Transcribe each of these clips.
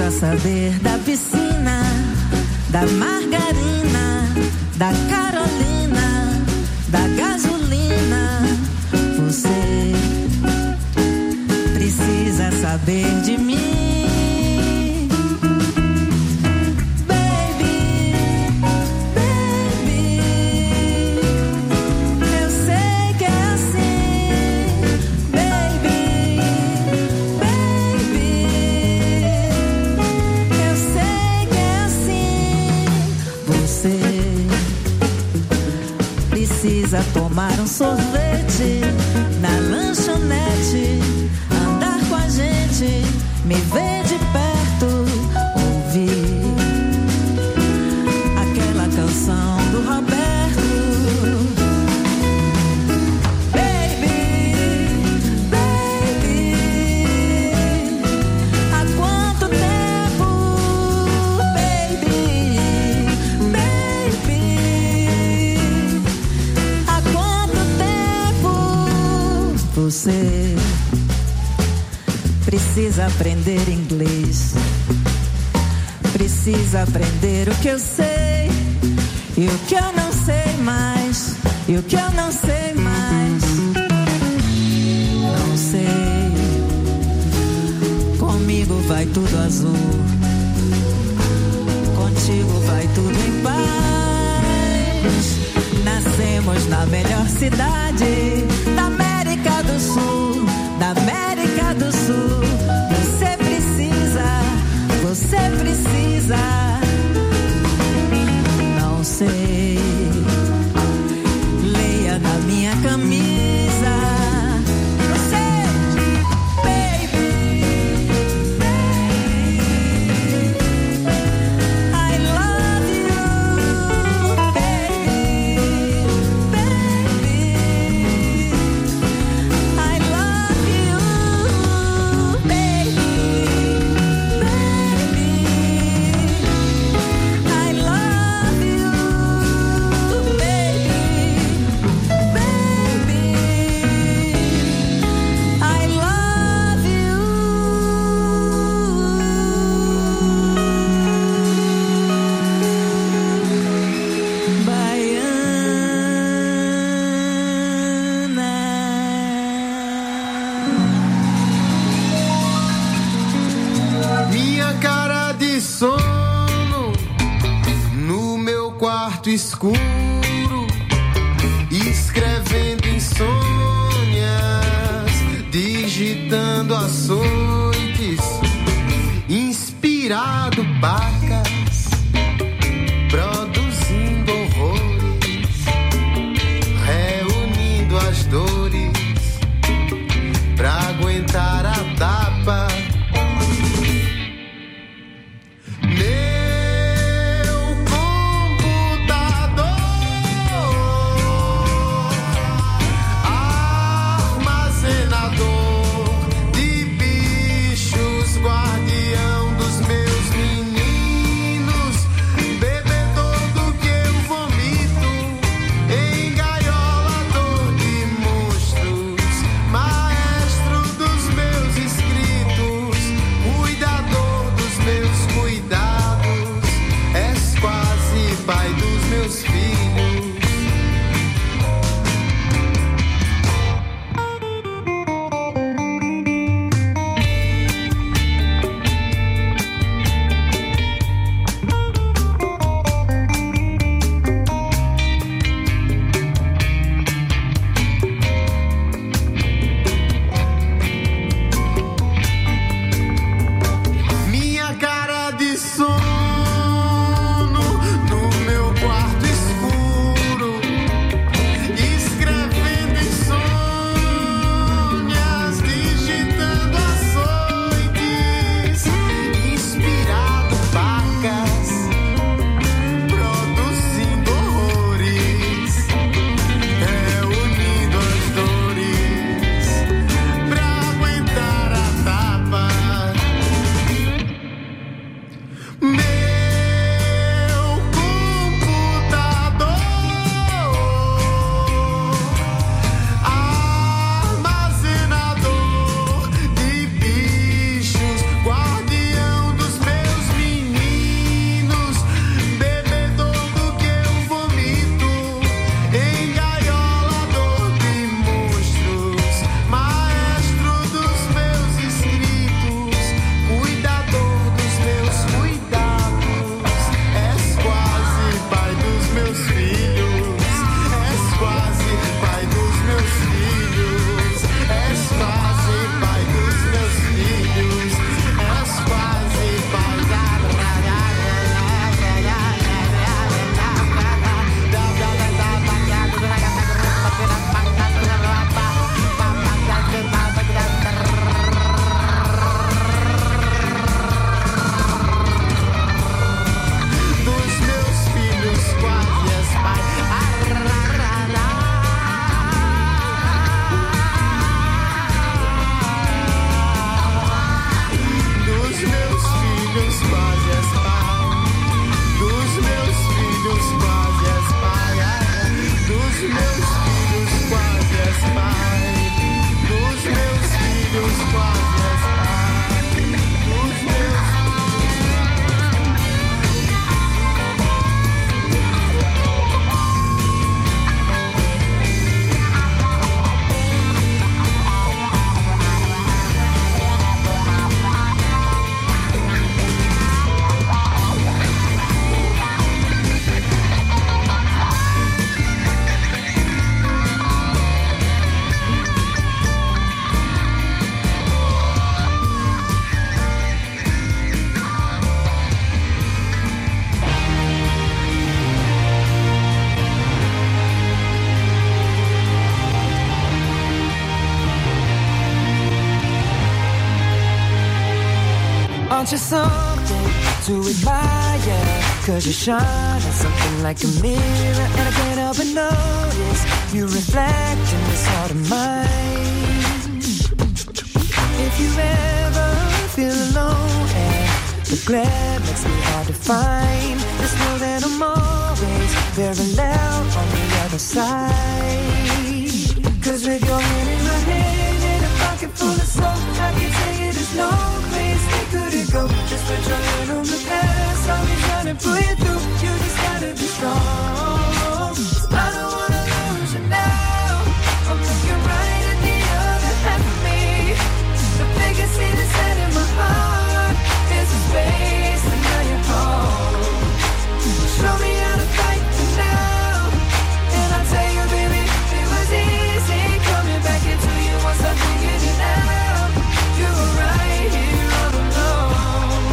precisa saber da piscina, da margarina, da Carolina, da gasolina. Você precisa saber de mim, baby, baby. Eu sei que é assim, baby, baby. Eu sei que é assim. Você precisa tomar um sorvete na lanchonete, andar com a gente, me ver de perto, ouvir aquela canção do Roberto. Baby, baby, há quanto tempo, baby, baby, há quanto tempo você precisa aprender inglês, precisa aprender o que eu sei e o que eu não sei mais, e o que eu não sei mais. Não sei, comigo vai tudo azul, contigo vai tudo em paz. Nascemos na melhor cidade da América do Sul, da América do Sul. Você precisa, não sei, leia na minha camisa. Você, baby, baby, I love you, baby, baby, I love you, baby. Escuro, escrevendo insônias, digitando açoites, inspirado pacas, produzindo horrores, reunindo as dores pra aguentar a tapa. Sono no meu Want you something to admire, 'cause you shine at something like a mirror, and I can't help but notice you reflect in this heart of mine. If you ever feel alone and the glare makes me hard to find, just know that I'm always very loud on the other side. 'Cause with your hand in my hand and a pocket full of soap, I can tell you there's no place we couldn't go. Just put your hand on the past, I'll be trying to pull you through. You just gotta be strong. I don't wanna lose you now. I'm looking right at the other half of me. The biggest see that's set in my heart is a space, and now you're home. Show me how to fight for now, and I'll tell you, baby, it was easy coming back into you once I figured it out. You were right here all alone.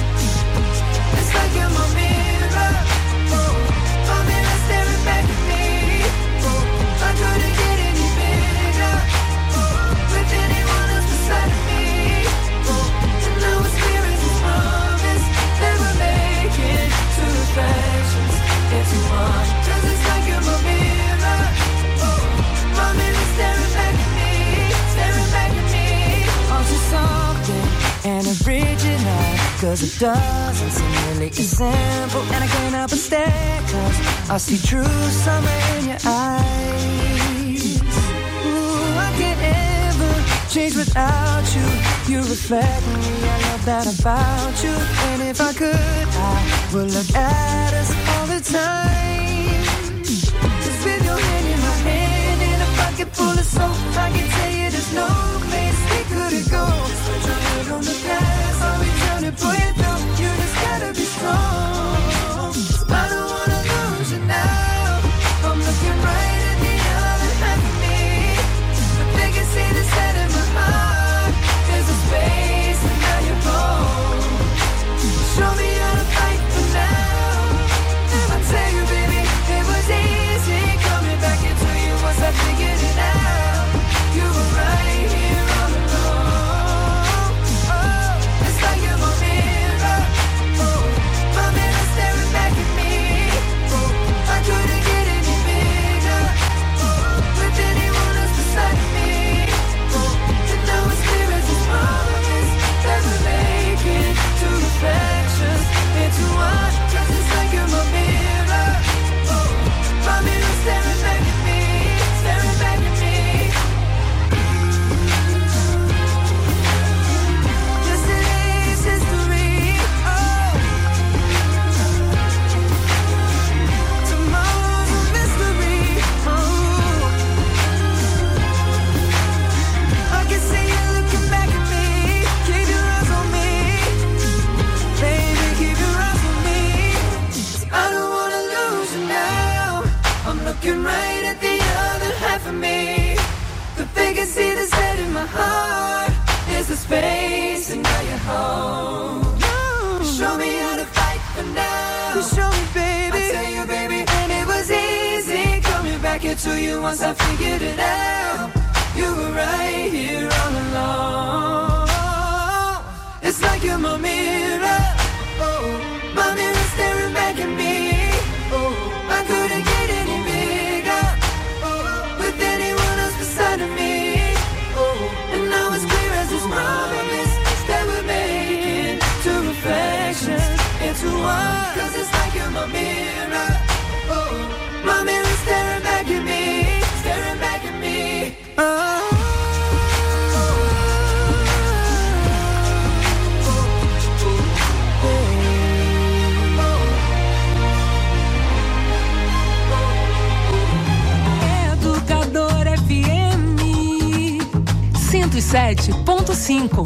It's like you're my mirror, oh, my mirror staring back at me. Oh, I couldn't get any bigger, oh, with anyone else beside of me. Oh, and now it's clear as a promise that we're making two reflections into one. 'Cause it's like you're my mirror, oh, my mirror staring back at me, staring back at me. Aren't you something and original? 'Cause it doesn't seem really as simple, and I can't help but stare, 'cause I see true summer in your eyes. Ooh, I can't ever change without you. You reflect me, I love that about you. And if I could, I would look at us all the time. Just with your hand in my hand and a pocket full of soap, I can tell you there's no place we couldn't go. Just put your head on the past, I'll be trying to pull you through. You just gotta be strong. I don't wanna lose you now. I'm looking right at the other half of me. The biggest see that's set in my heart is a space, and now you're home. Show me how to fight for now, and I tell you, baby, it was easy coming back into you once I figured it out. You were right here all alone. Oh, it's like you're my mirror, oh, my mirror staring back at me. Oh, I couldn't get any bigger, oh, with anyone else beside of me. Oh, and now it's clear as a promise that we're making two reflections into one. 'Cause it's like you're my mirror, oh, my mirror staring back at me, staring back at me. Yesterday's history, oh, tomorrow's a mystery, oh, I can see you looking back at me. Keep your eyes on me, baby, keep your eyes on me. I don't wanna lose you now. I'm looking right at the other half of me. The vacancy that's set in my heart is the space, and now you're home. Show me how to fight for now. Show me, baby. I tell you, baby, and it was easy coming back into you once I figured it out. You were right here all along. It's like you're my mirror, oh, my mirror staring back at me. Oh, I couldn't get any bigger, oh, with anyone else beside of me. Oh, and now it's clear as this promise that we're making two reflections into one. 'Cause it's like you're my mirror, oh, my mirror staring back at me, staring back at me. Oh. Educador FM 107.5.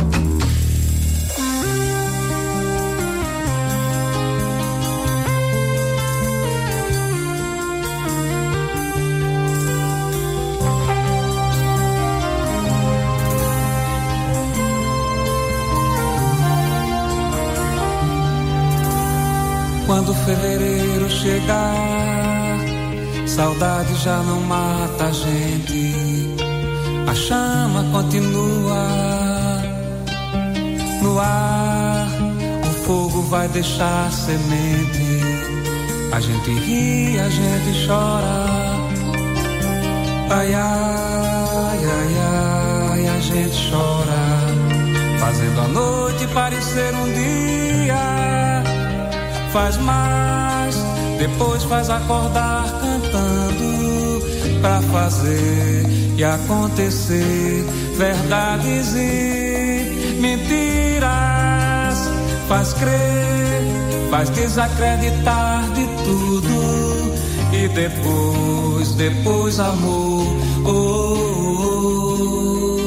Quando fevereiro chegar, saudade já não mata a gente. A chama continua no ar, o fogo vai deixar semente. A gente ri, a gente chora. Ai, ai, ai, ai, a gente chora, fazendo a noite parecer um dia. Faz mais, depois faz acordar cantando, pra fazer e acontecer verdades e mentiras. Faz crer, faz desacreditar de tudo e depois amor. Oh, oh, oh.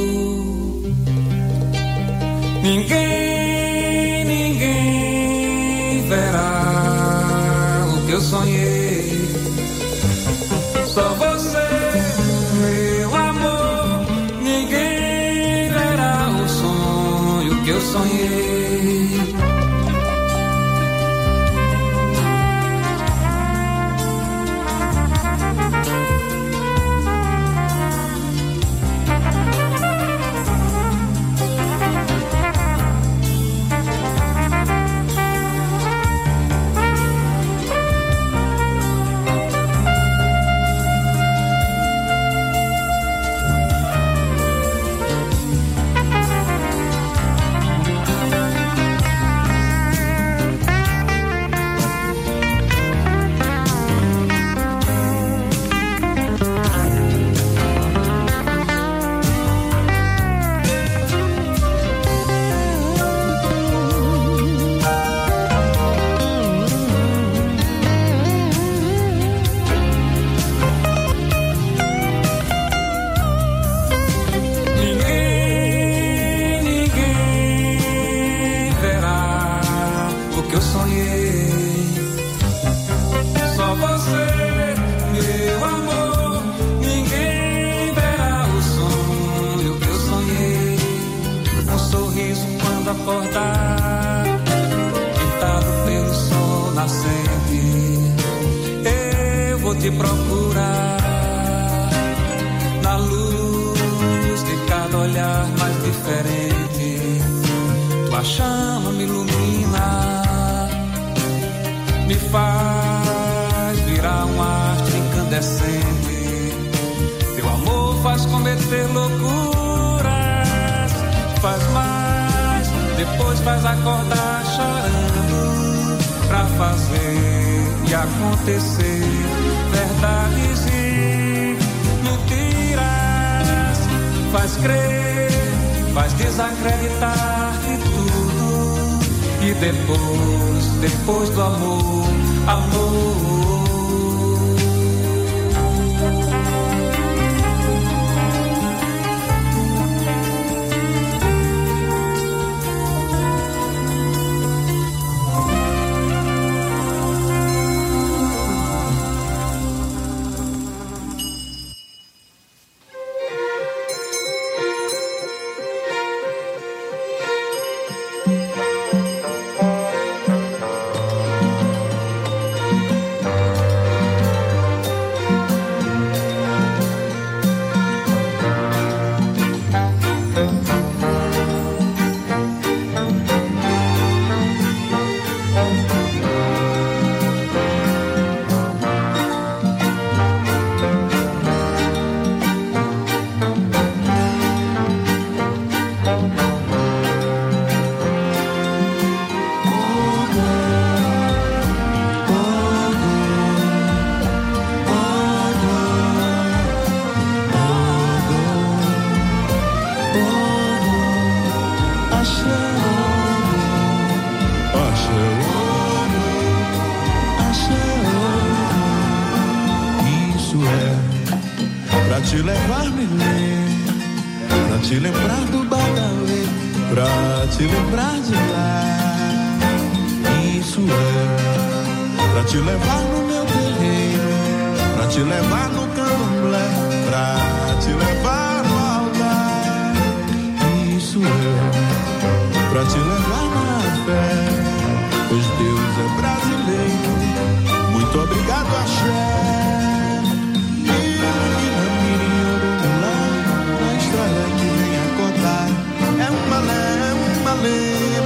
Ninguém verá o que eu sonhei. Só você, meu amor. Ninguém verá o sonho que eu sonhei. Depois do amor, amor. É uma lenda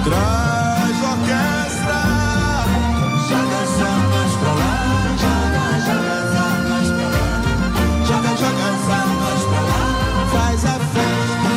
Traz orquestra, joga as almas pra lá, joga as almas pra lá, joga as almas pra lá, faz a festa.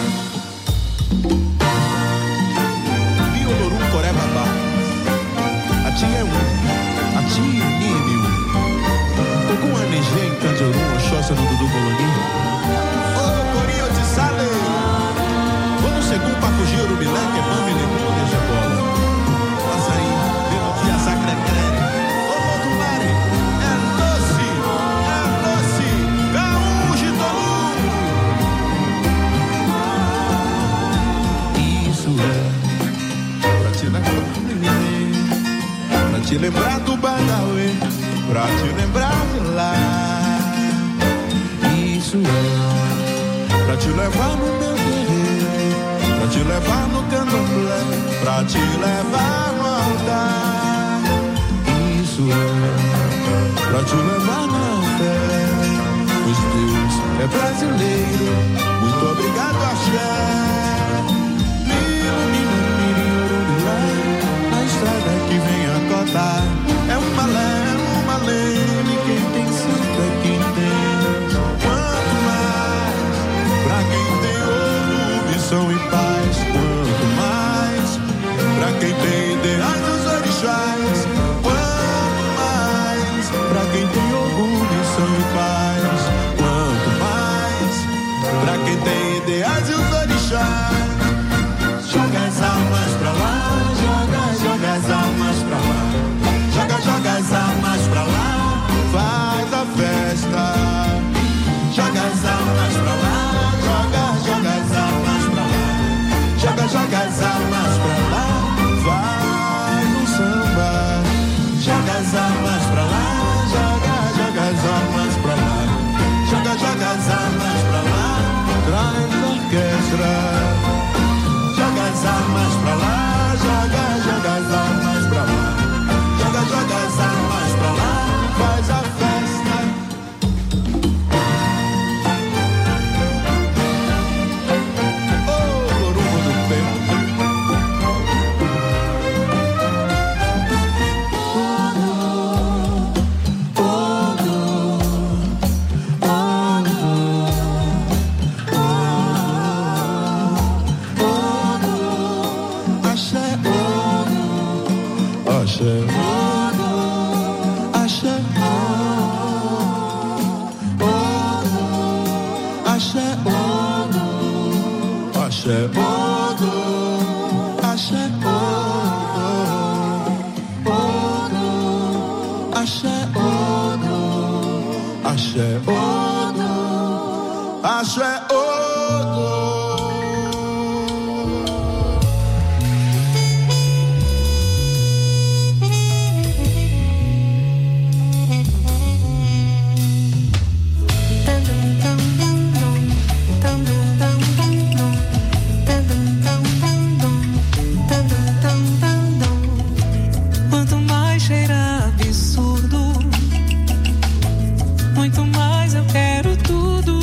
Biolorum Corebabá, a ti é a ti nível, algum anejê em Candiorun, Oxóssia no Dudu Coloni, ô Corinho de Sale, vamos segundo Pacugiro, Bileque, Mami, Lembrou, deixa a bola, açaí, melodia sacra, crere, ô Motumare, é doce, Gaúcho, isso é pra te lembrar do neném, pra te lembrar do Badauê, pra te lembrar de lá. Isso é pra te levar no meu terreiro, pra te levar no candomblé, pra te levar no altar. Isso é pra te levar na fé, pois Deus é brasileiro. Muito obrigado, axé. Na estrada que vem a cotar, é uma leme, quem tem santo é quem tem. Quanto mais, pra quem tem ouro, missão e paz. Quanto mais, pra quem tem ideais dos orixás. Quanto mais, pra quem tem ouro, missão e paz. Quanto mais, pra quem tem ideais dos orixás. Joga as almas pra lá, joga as almas pra lá. Joga as almas pra lá, faz a festa. Joga as almas pra lá, joga as almas pra lá. Joga as almas pra lá, vai no samba. Joga as almas pra lá, joga as almas pra lá. Joga as almas pra lá, traz a orquestra. Joga as almas pra lá, joga as almas pra lá. Joga as almas pra lá, faz a festa. Oh, Lorumo do Tempo. Axé, axé, axé, axé, axé, axé, axé, axé, Quanto mais cheira absurdo, muito mais eu quero tudo.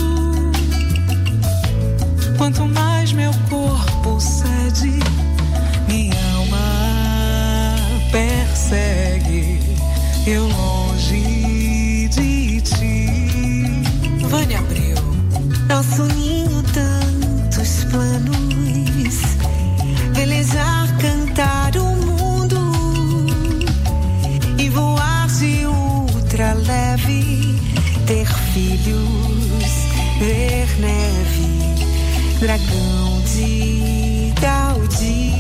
Quanto mais meu corpo cede, minha alma persegue. Eu longe de ti. Vânia Abreu. Nosso ninho, tantos planos, velejar, cantar o mundo e voar de ultra leve, ter filhos, ver neve, dragão de Gaudí.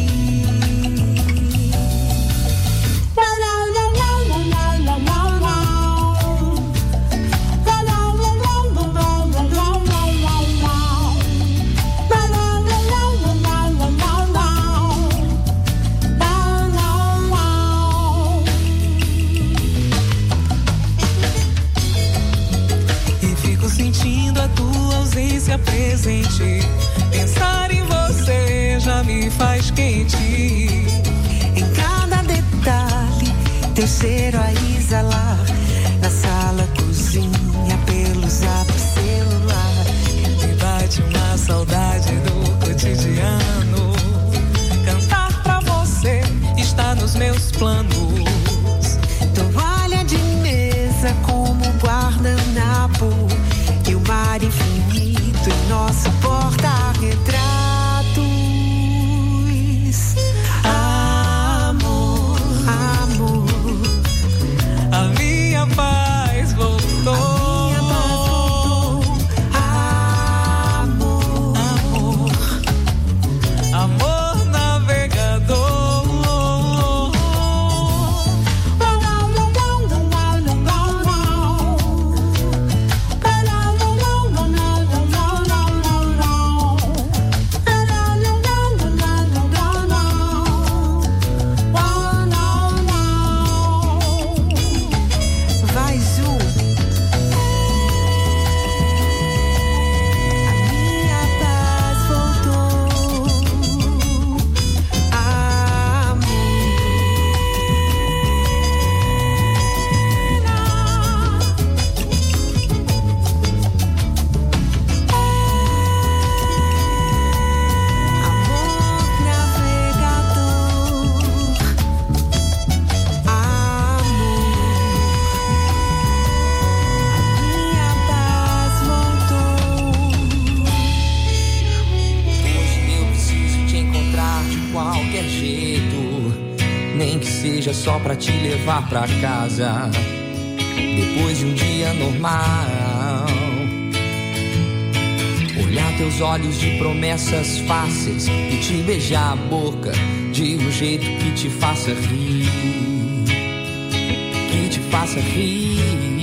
Sentindo a tua ausência presente, pensar em você já me faz quente. Em cada detalhe, teu cheiro a exalar, na sala, cozinha, pelo zap celular. Me bate uma saudade do cotidiano, cantar pra você meus planos. Toalha de mesa como guardanapo e o mar infinito em nosso porta-retratos. Amor, amor, A minha paz voltou. Amor navegador. vai Ju. A minha paz voltou. Amor. Amor navegador. Amor. Minha paz voltou. Hoje eu preciso te encontrar de qualquer jeito, nem que seja só pra te levar pra casa, depois de um dia normal. Olhar teus olhos de promessas fáceis e te beijar a boca de um jeito que te faça rir, que te faça rir.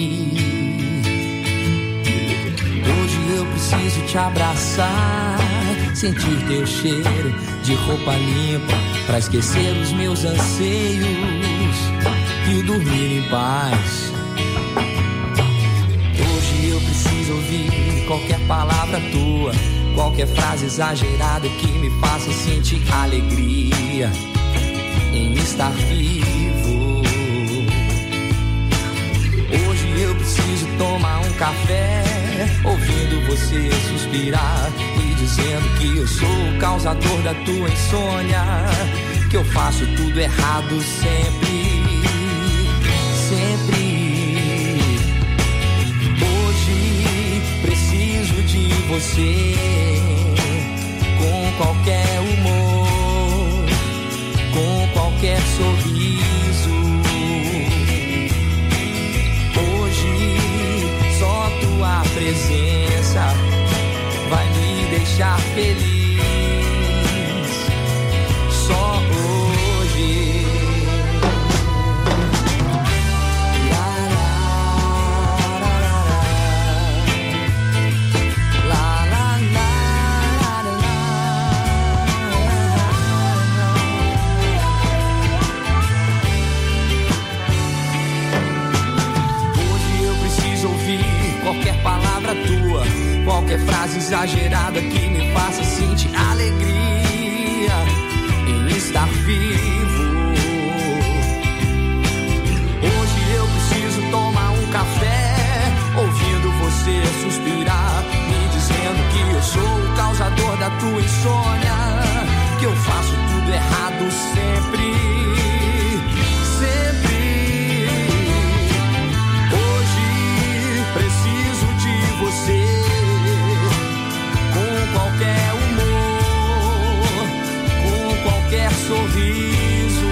Hoje eu preciso te abraçar, sentir teu cheiro de roupa limpa, pra esquecer os meus anseios e dormir em paz. Hoje eu preciso ouvir qualquer palavra tua, qualquer frase exagerada que me faça sentir alegria em estar vivo. Hoje eu preciso tomar um café, ouvindo você suspirar e dizendo que eu sou o causador da tua insônia, que eu faço tudo errado sempre, sempre. Hoje preciso de você, com qualquer humor, com qualquer sorriso. Hoje só tua presença vai me deixar feliz. Só hoje. Qualquer palavra tua, qualquer frase exagerada que me faça sentir alegria em estar vivo. Hoje eu preciso tomar um café, ouvindo você suspirar, me dizendo que eu sou o causador da tua insônia, que eu faço tudo errado sempre, sempre. Preciso de você, com qualquer humor, com qualquer sorriso.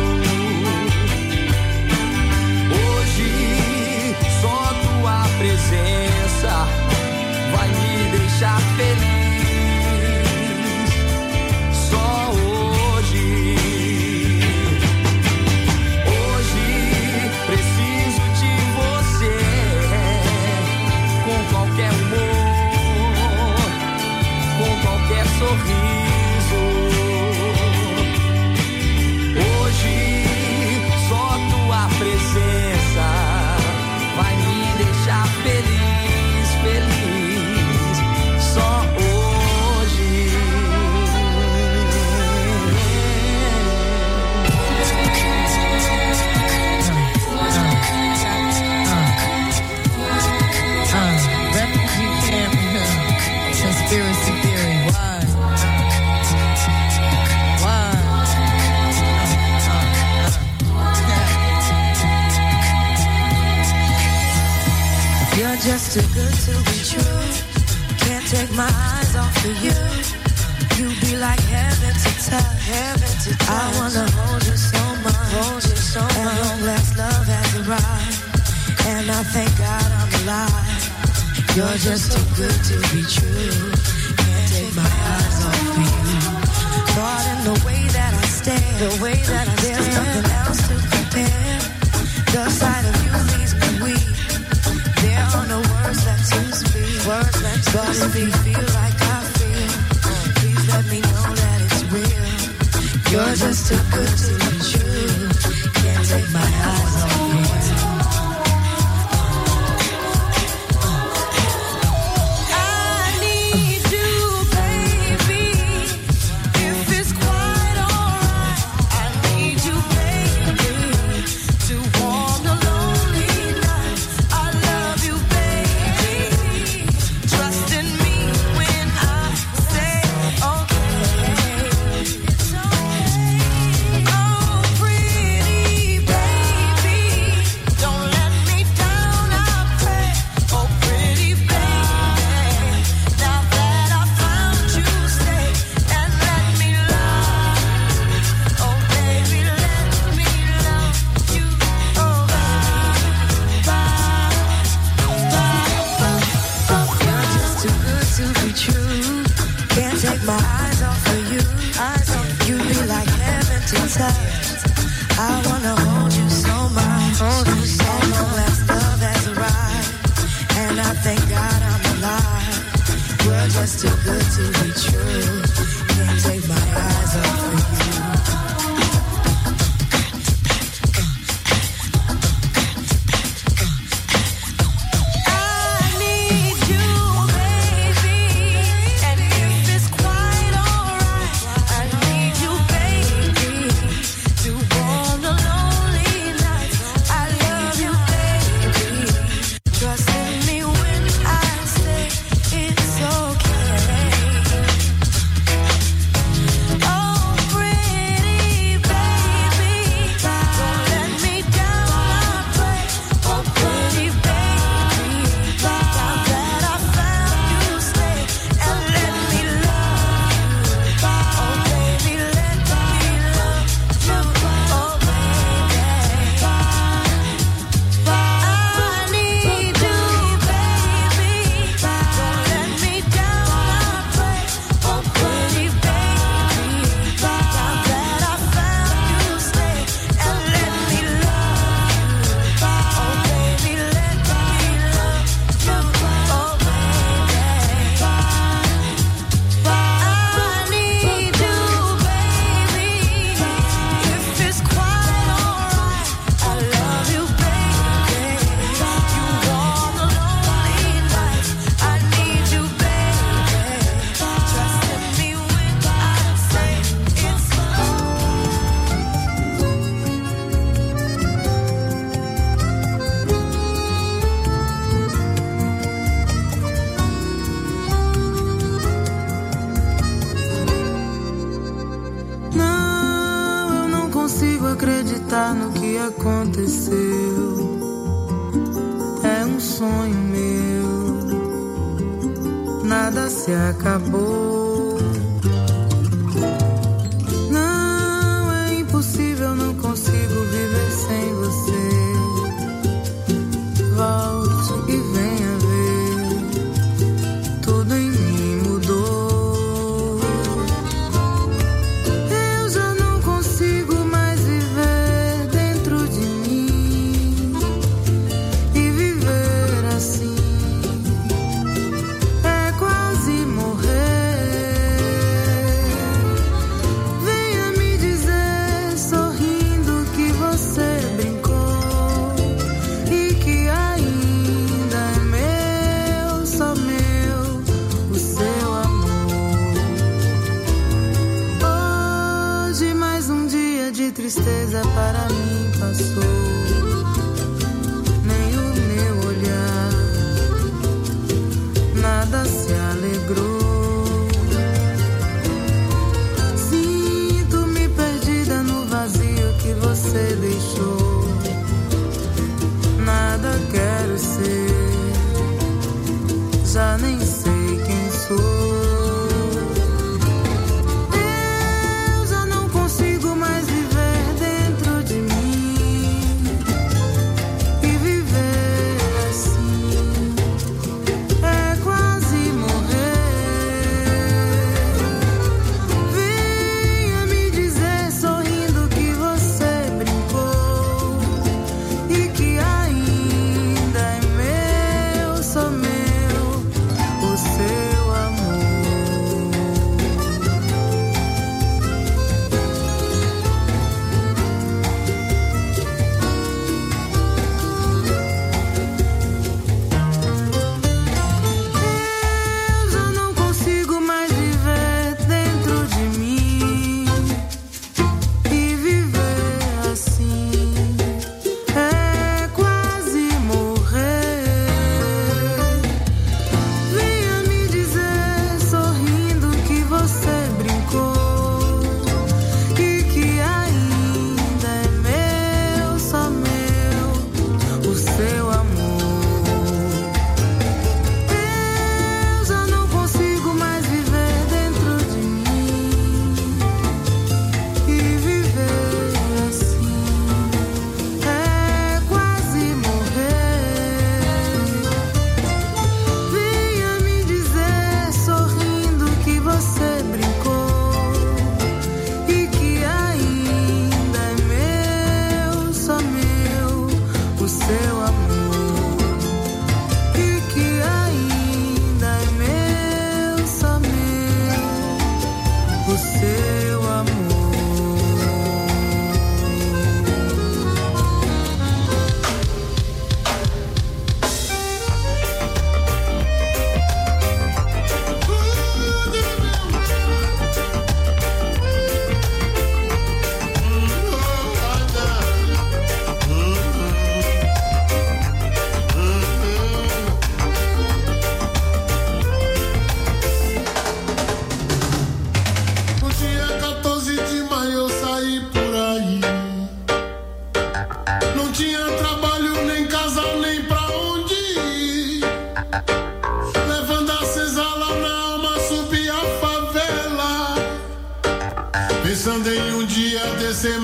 Hoje só tua presença vai me deixar feliz. Só hoje. Hoje preciso de você, com qualquer humor, com qualquer sorriso. just too good to be true. Can't take my eyes off of you. You be like heaven to touch, heaven to touch. I wanna hold you so much, hold you so much. And long last love has arrived, and I thank God I'm alive. You're just too good to be true. Can't take my eyes off of you. Thought in the way that I stare, the way that I stare, there's nothing else to compare. The sight of you leaves me weak. There are no words left to speak. Words left to but speak. If you feel like I feel, please let me know that it's real. You're just too good to be true. Can't take my eyes off you. I wanna hold you so much, hold you so much. Long last love has arrived, and I thank God I'm alive. You're just too good to be true. Can't take my eyes off of you. Acreditar no que aconteceu é um sonho meu, nada se acabou. Não, é impossível, não consigo viver sem você. Volte e venha ver, tudo em mim mudou. Tristeza para mim passou, nem o meu olhar, nada se alegrou. Sinto-me perdida no vazio que você deixou. Nada quero ser,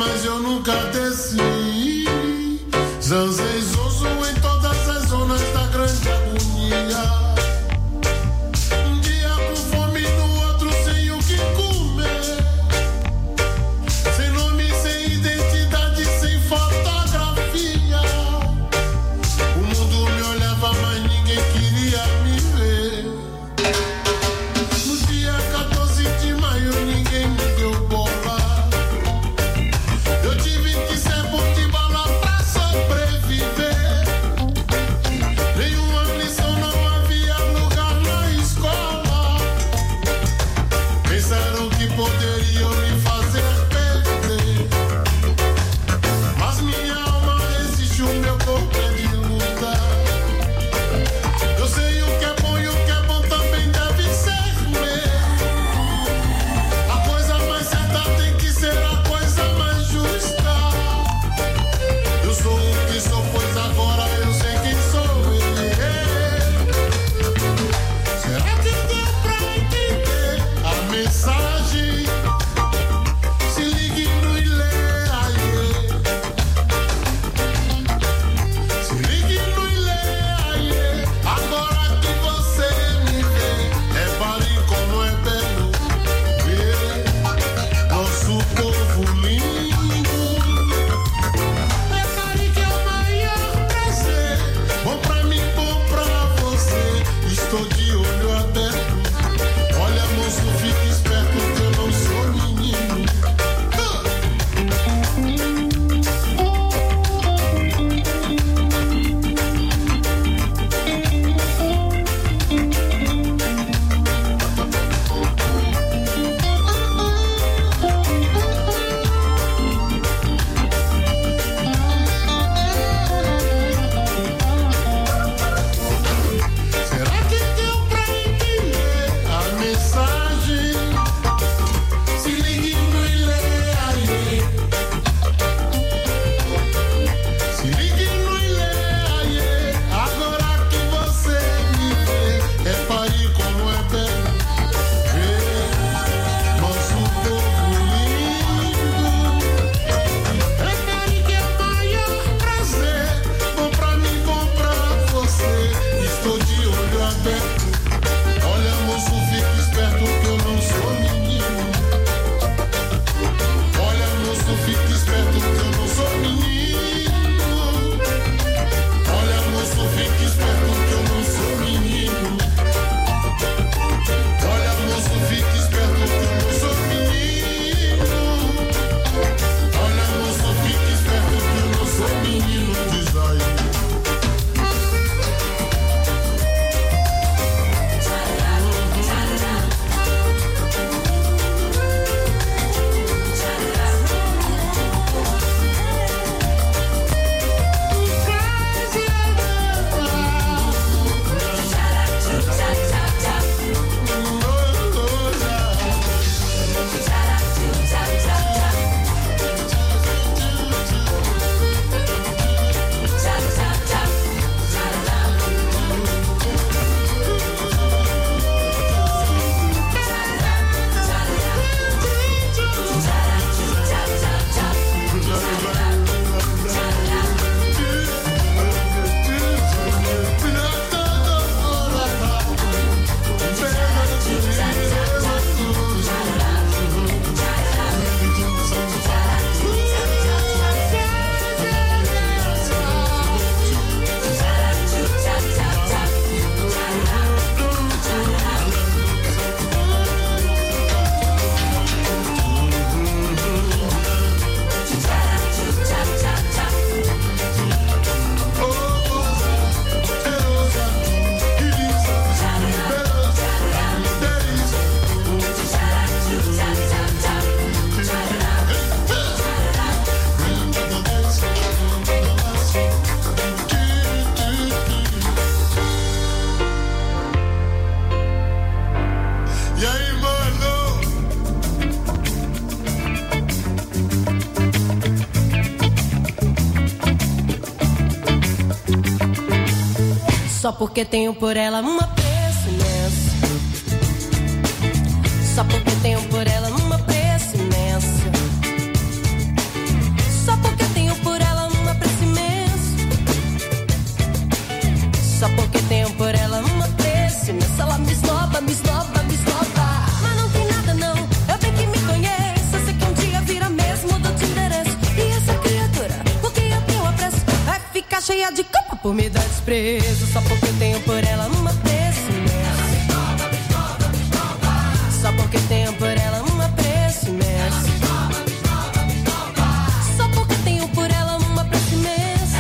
mas eu nunca desci. Zanzei zozo em todas as zonas da grande agonia. Um dia com fome, no outro sem o que comer. Sem nome, sem identidade, sem fotografia. O mundo me olhava, mas ninguém queria me ver. No dia 14 de maio, ninguém me deu bola. Eu tive que ser bom de bala pra sobreviver. Nenhuma lição, não havia lugar na escola. Pensaram que poderiam me fazer perder, mas minha alma resistiu, meu corpo é de luta. Eu sei o que é bom e o que é bom também deve ser meu. A coisa mais certa tem que ser a coisa mais justa. Eu sou o que sou, pois agora eu sei quem sou ele. Será que deu pra entender a mensagem? Se ligue no e lê aí. Se ligue no e lê aí. Agora que você me vê, repare como é belo ver nosso povo lindo. Repare que é o maior prazer. Bom pra mim, bom pra você. Estou de olho aberto. Olha, moço, fique esperto que eu não sou menino. Será que deu pra entender a mensagem? Se ligue no e lê aí. Se ligue no e lê aí. Agora que você me vê, repare como é belo ver nosso povo lindo. Repare que é o maior prazer. Bom pra mim, bom pra você. Estou de olho aberto. Olha, moço, fique esperto que eu não sou menino. Olha, moço, fique esperto que eu não sou menino. Olha, moço, fique esperto que eu não sou menino. Olha, moço, fique esperto que eu não sou menino. Olha, moço, fique esperto que eu não sou menino. Diz aí. E aí, mano? Só porque tenho por ela uma preço imenso. Só porque tenho por ela uma preço imenso. cheia de culpa por me dar desprezo. Só porque eu tenho por ela um apreço imenso. Só porque tenho por ela um apreço imenso. Só porque tenho por ela um apreço imenso.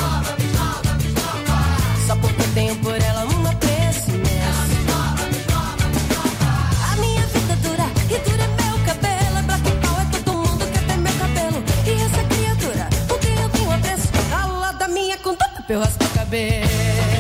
Só porque tenho por ela um apreço imenso. A minha vida dura e dura é meu cabelo. É black power, todo mundo quer ter meu cabelo. E essa criatura, por quem eu tenho apreço, fala da minha conduta pra eu raspar o cabelo.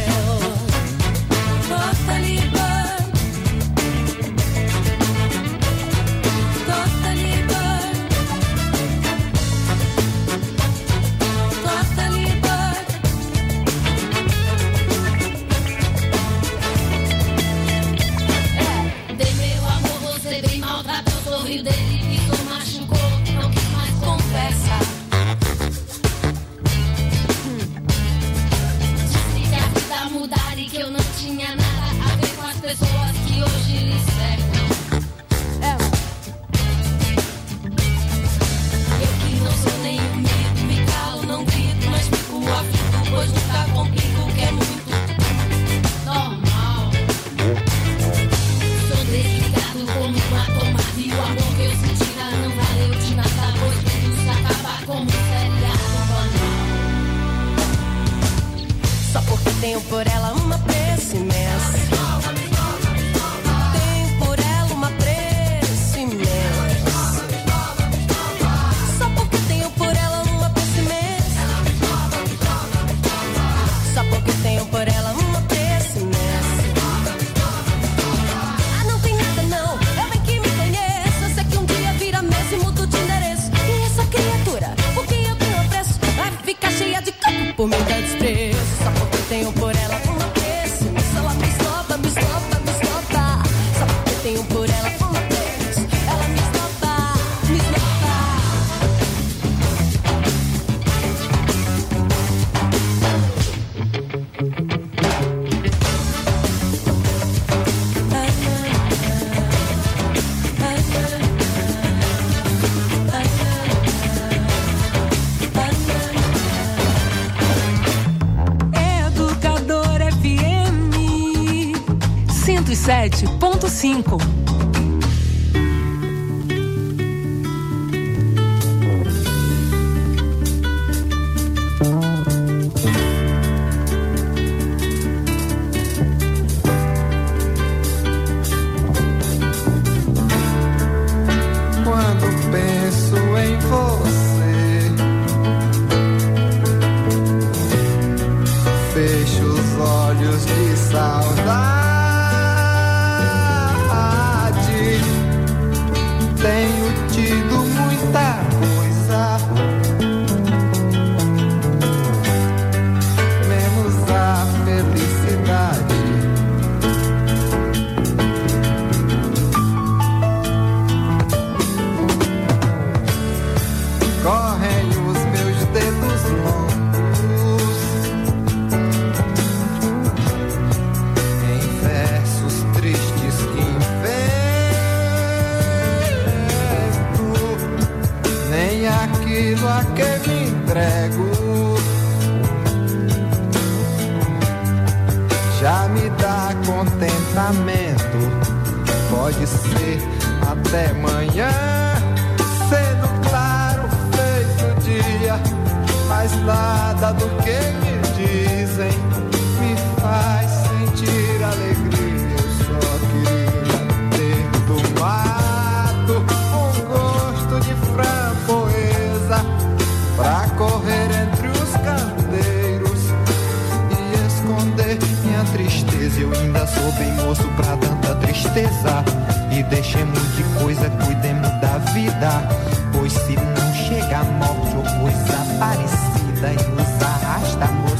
Tenho por ela uma preço imenso. Tenho por ela uma preço imenso. Só porque tenho por ela uma preço imenso. Só porque tenho por ela uma preço imenso. Ah, não tem nada não, é bem que me conheço. Eu sei que um dia vira mesa e mudo de endereço. E essa criatura, por quem eu tenho apreço, vai ficar cheia de campo por me dar desprezo. Só porque tenho por ela uma preço, ela me esnoba, me esnoba, me esnoba. Só porque tenho por ela uma preço, ela me esnoba, me esnoba. Educador FM 107.5. Quando penso em você, fecho os olhos de saudade. Tenho tido muita coisa, menos a felicidade. Correm os meus dedos longos em versos tristes que invento, nem aquilo a que me entrego já me dá contentamento. Pode ser até amanhã, sendo claro, feito dia, mas nada do que me dizem me faz sentir alegria. Eu só queria ter tomado um gosto de framboesa pra correr entre os canteiros e esconder minha tristeza. Eu ainda sou bem moço pra tanta tristeza. E deixemos de coisa, cuidemos da vida, pois se não chega a morte ou coisa parecida e nos arrasta, moço,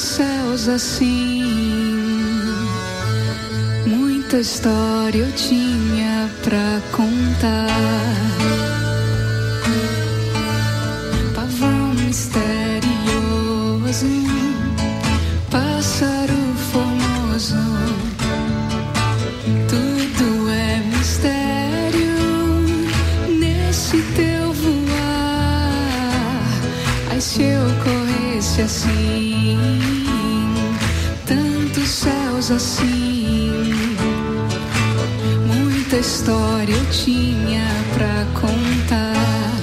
céus assim. Muita história eu tinha pra contar. Pavão misterioso, pássaro formoso, tudo é mistério nesse teu voar. Ai, se eu corresse assim, tantos céus assim, muita história eu tinha pra contar.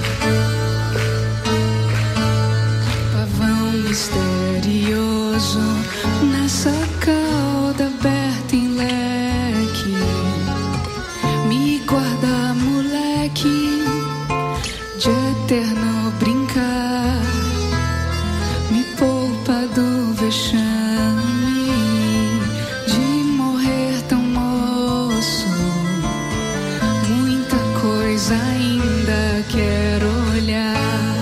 Pavão misterioso nessa cauda aberta em leque, me guarda, moleque, de eterno brincar, me poupa do vexame de morrer tão moço. Muita coisa ainda quero olhar.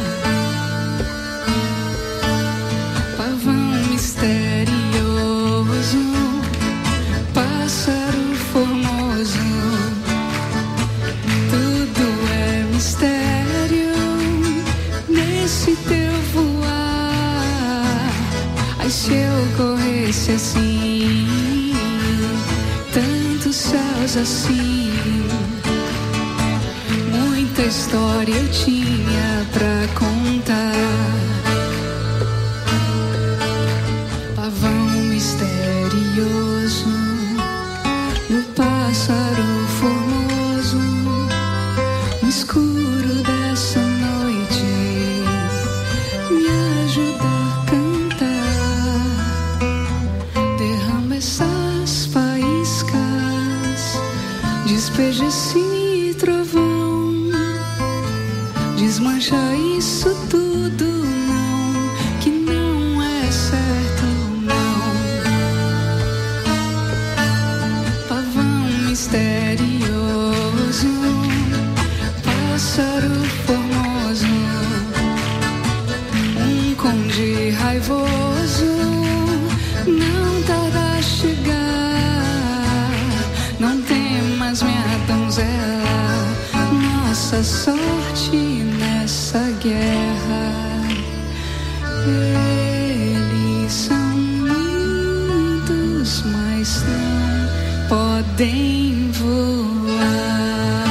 Pavão misterioso, pássaro formoso, tudo é mistério nesse teu voar. Ai, se eu corresse assim, tantos céus assim, muita história eu tinha pra contar. Pavão misterioso, no pássaro formoso, no escuro dessa noite, me ajuda a cantar. Derrama essas faíscas, despeja esse trovão, desmancha isso tudo, não, que não é certo, não. Pavão misterioso, pássaro formoso, um conde raivoso, não tarda a chegar. Não temas, minha donzela, nossa sorte nessa guerra. Eles são muitos, mas não podem voar.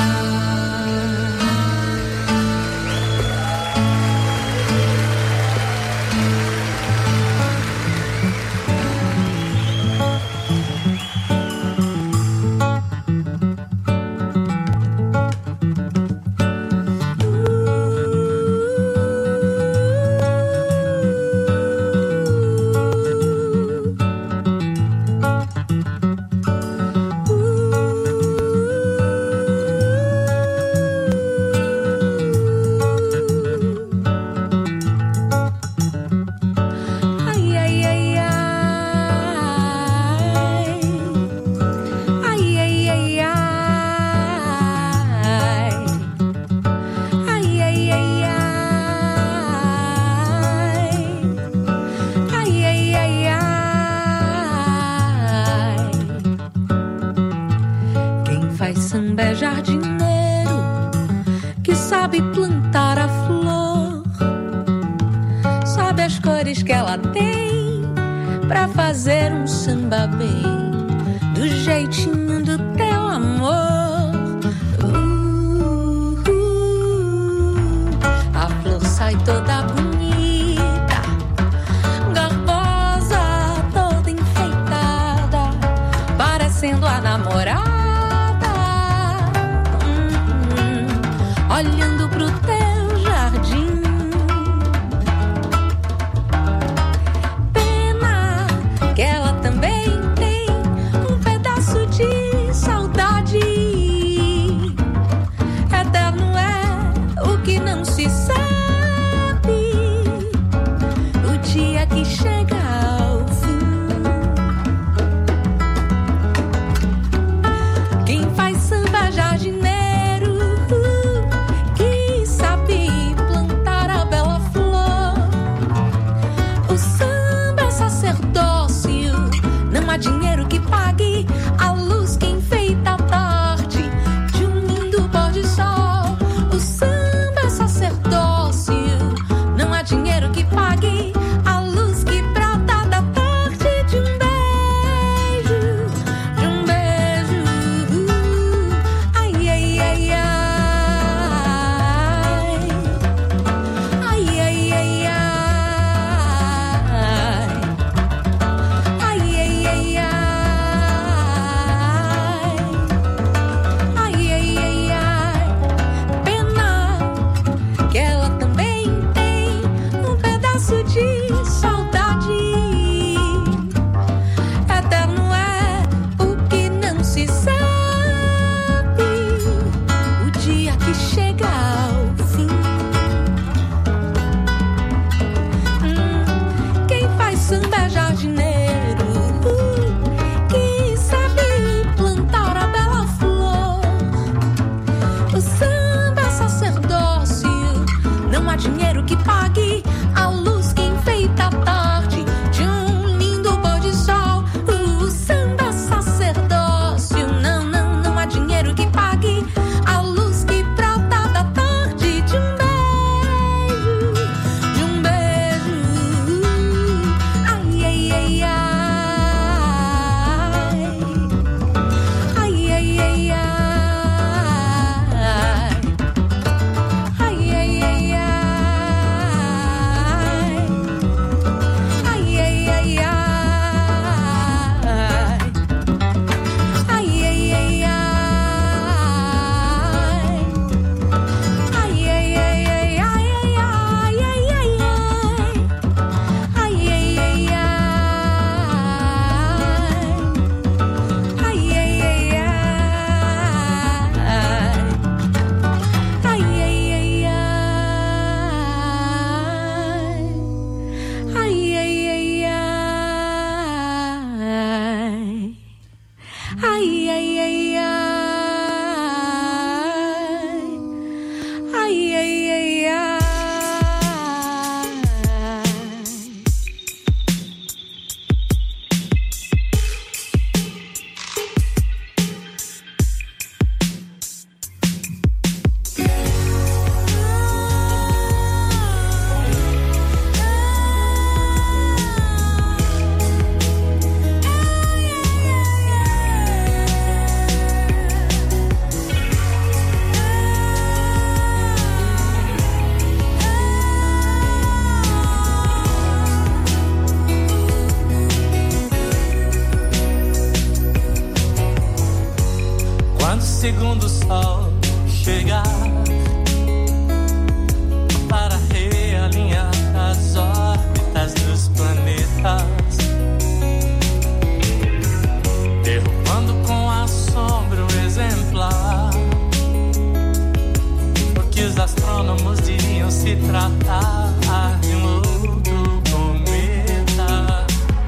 Que ela tem pra fazer um samba bem, do jeitinho do teu amor. A flor sai toda bonita, garbosa, toda enfeitada, parecendo a namorada, olhando pro teu jardim. Se sabe segundo sol chegar para realinhar as órbitas dos planetas, derrubando com assombro exemplar o que os astrônomos diriam se tratar de um outro cometa.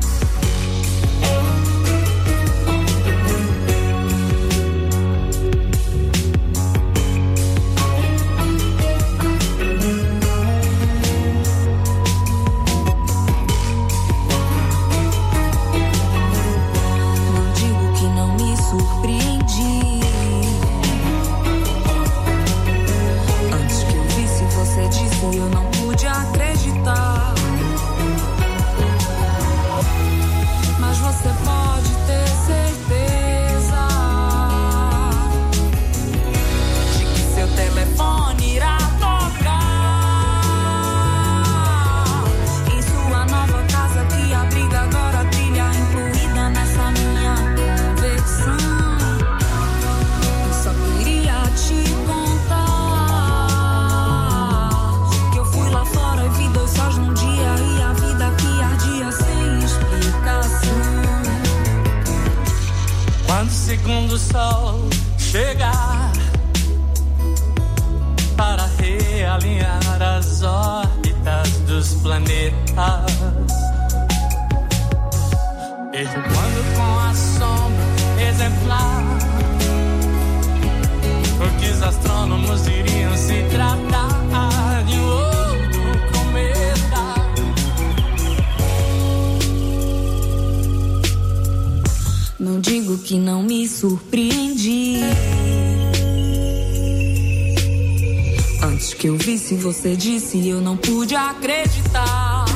Eu não pude acreditar, mas você pode ter certeza de que seu telefone irá tocar em sua nova casa que abriga agora a trilha incluída nessa minha conversão. Eu só queria te contar lá fora e vi 2 sóis num dia e a vida que ardia sem explicação. Quando o segundo sol chegar para realinhar as órbitas dos planetas, derrubando com assombro exemplar o que os astrônomos diriam se tratar de um outro cometa. Não digo que não me surpreendi. Antes que eu visse, você disse, eu não pude acreditar.